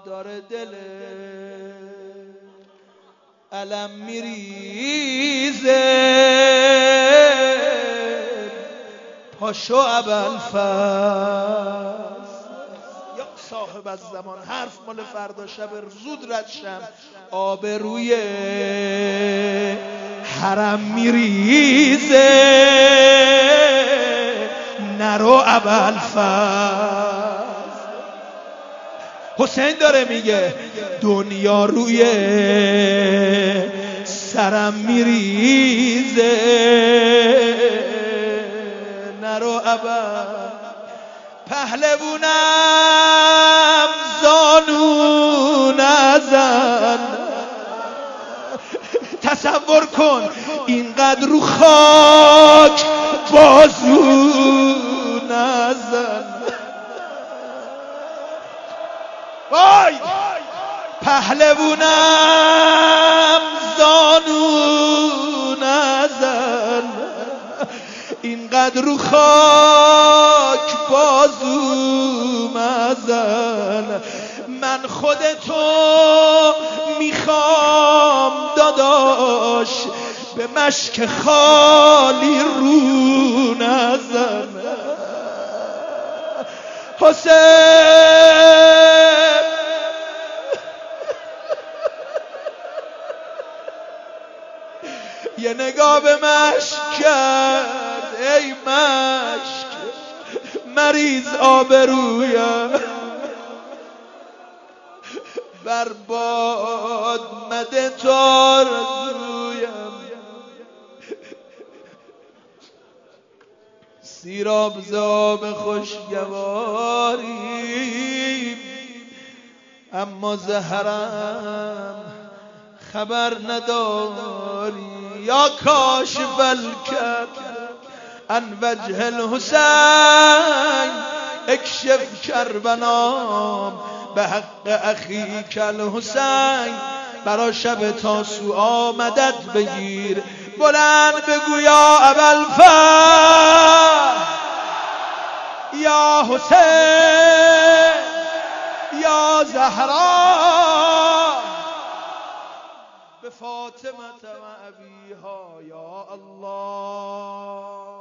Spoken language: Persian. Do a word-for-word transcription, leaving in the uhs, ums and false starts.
داره دل علم میریزه پاشو ابوالفضل یا صاحب از زمان حرف مال فردا شب زود رد شم آب روی حرم میریزه نرو ابوالفضل حسین داره میگه دنیا روی سرم میریزه نرو ابا پهلوونم زانو نزن تصور کن اینقدر رو خاک بازو نزن وای پهلوونم زانو نزن اینقدر رو خاک بازو مزن من خودتو میخوام داداش به مشک خالی رو نزن حسین یه نگاه به مشک کرد ای مشک مریض آبرویم برباد مده تار رویم سیراب زاب خوشگواری اما زهرم خبر نداری یا کاشف الکر عن وجه الحسین اکشف کربنا به حق اخیک الحسین برا شب تاسوعا مدد بگیر بلند بگو یا ابوالفضل یا حسین یا زهرا به فاطمه و ابیها یا الله